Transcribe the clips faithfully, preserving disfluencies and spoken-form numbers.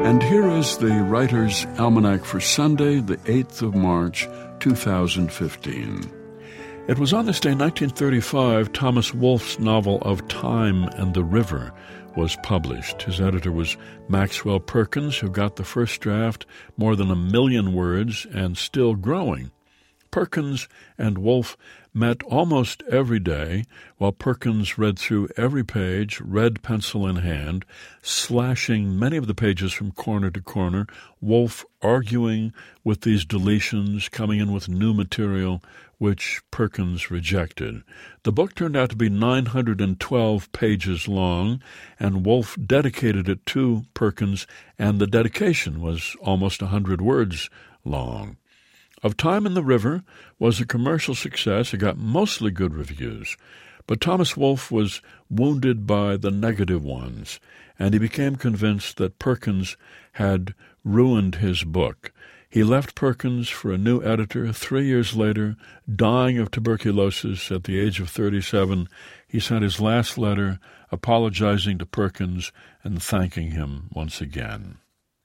And here is the Writer's Almanac for Sunday, the eighth of March, two thousand fifteen. It was on this day, nineteen thirty-five, Thomas Wolfe's novel of Time and the River was published. His editor was Maxwell Perkins, who got the first draft, more than a million words, and still growing. Perkins and Wolfe met almost every day, while Perkins read through every page, red pencil in hand, slashing many of the pages from corner to corner, Wolfe arguing with these deletions, coming in with new material, which Perkins rejected. The book turned out to be nine hundred twelve pages long, and Wolfe dedicated it to Perkins, and the dedication was almost one hundred words long. Of Time in the River was a commercial success. It got mostly good reviews. But Thomas Wolfe was wounded by the negative ones, and he became convinced that Perkins had ruined his book. He left Perkins for a new editor. Three years later, dying of tuberculosis at the age of thirty-seven, he sent his last letter apologizing to Perkins and thanking him once again.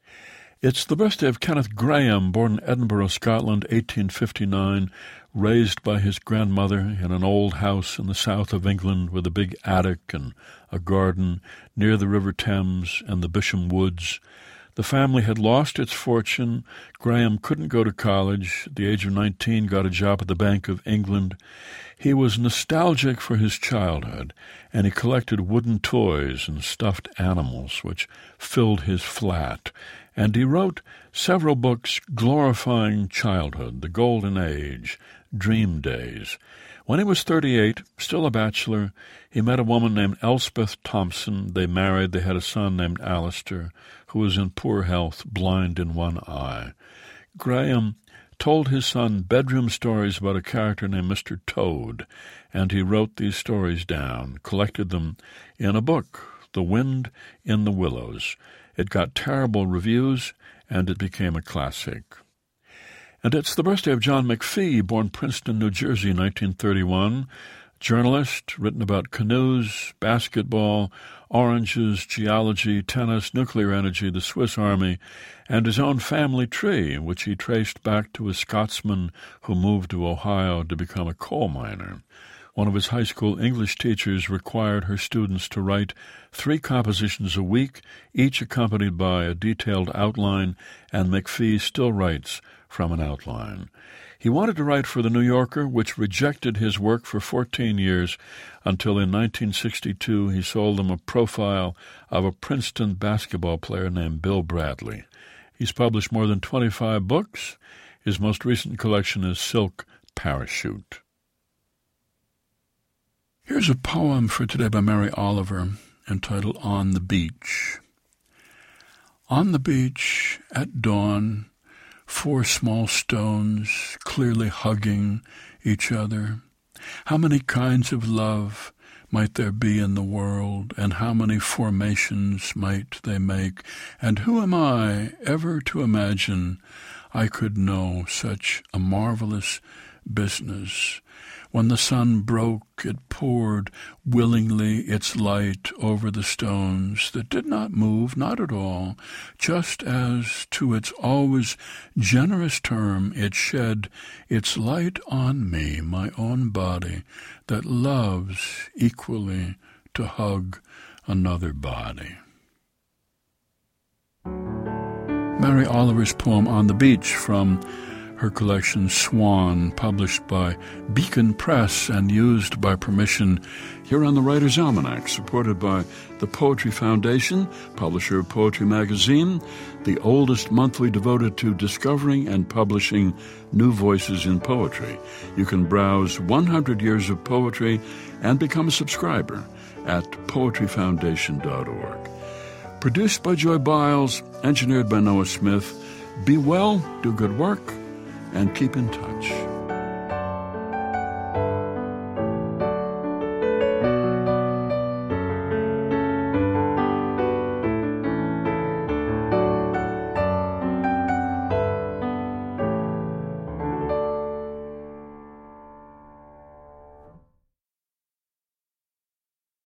It's the birthday of Kenneth Grahame, born in Edinburgh, Scotland, eighteen fifty-nine, raised by his grandmother in an old house in the south of England with a big attic and a garden near the River Thames and the Bisham Woods. The family had lost its fortune. Grahame couldn't go to college. At the age of nineteen, got a job at the Bank of England. He was nostalgic for his childhood, and he collected wooden toys and stuffed animals, which filled his flat. And he wrote several books glorifying childhood, the golden age, dream days. When he was thirty-eight, still a bachelor, he met a woman named Elspeth Thompson. They married. They had a son named Alistair, who was in poor health, blind in one eye. Grahame told his son bedroom stories about a character named Mister Toad, and he wrote these stories down, collected them in a book, The Wind in the Willows. It got terrible reviews, and it became a classic. And it's the birthday of John McPhee, born Princeton, New Jersey, nineteen thirty-one. Journalist, written about canoes, basketball, oranges, geology, tennis, nuclear energy, the Swiss Army, and his own family tree, which he traced back to a Scotsman who moved to Ohio to become a coal miner. One of his high school English teachers required her students to write three compositions a week, each accompanied by a detailed outline, and McPhee still writes from an outline. He wanted to write for The New Yorker, which rejected his work for fourteen years, until in nineteen sixty-two he sold them a profile of a Princeton basketball player named Bill Bradley. He's published more than twenty-five books. His most recent collection is Silk Parachute. Here's a poem for today by Mary Oliver, entitled On the Beach. On the beach at dawn, four small stones clearly hugging each other. How many kinds of love might there be in the world, and how many formations might they make? And who am I ever to imagine I could know such a marvelous business? When the sun broke, it poured willingly its light over the stones that did not move, not at all, just as to its always generous term it shed its light on me, my own body, that loves equally to hug another body. Mary Oliver's poem On the Beach, from her collection Swan, published by Beacon Press and used by permission here on the Writer's Almanac, supported by the Poetry Foundation, publisher of Poetry Magazine, the oldest monthly devoted to discovering and publishing new voices in poetry. You can browse one hundred years of poetry and become a subscriber at poetry foundation dot org. Produced by Joy Biles, engineered by Noah Smith. Be well, do good work, and keep in touch.